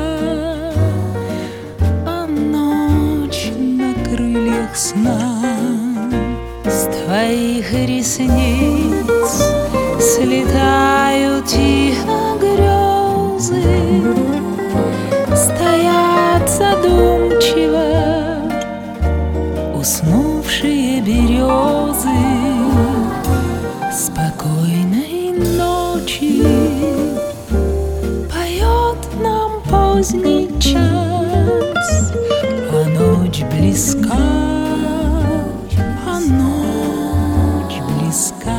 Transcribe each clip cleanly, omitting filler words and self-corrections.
а ночь на крыльях сна. С твоих ресниц слетают тихо грезы, стоят задумчиво уснувшие березы. Спокойной ночи поет нам поздний час, а ночь близка, а ночь близка.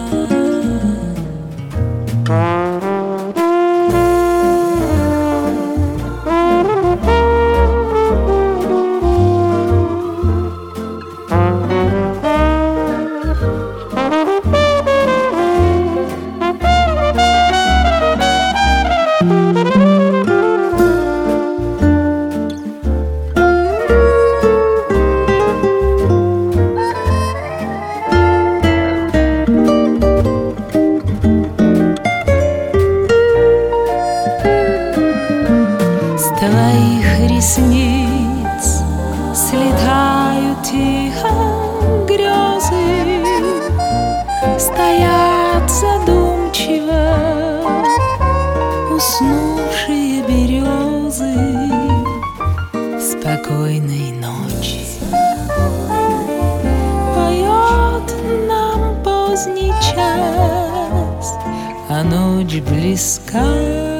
С твоих ресниц слетают тихо грезы, стоят задумчиво уснувшие березы. Спокойной ночи поет нам поздний час, а ночь близка.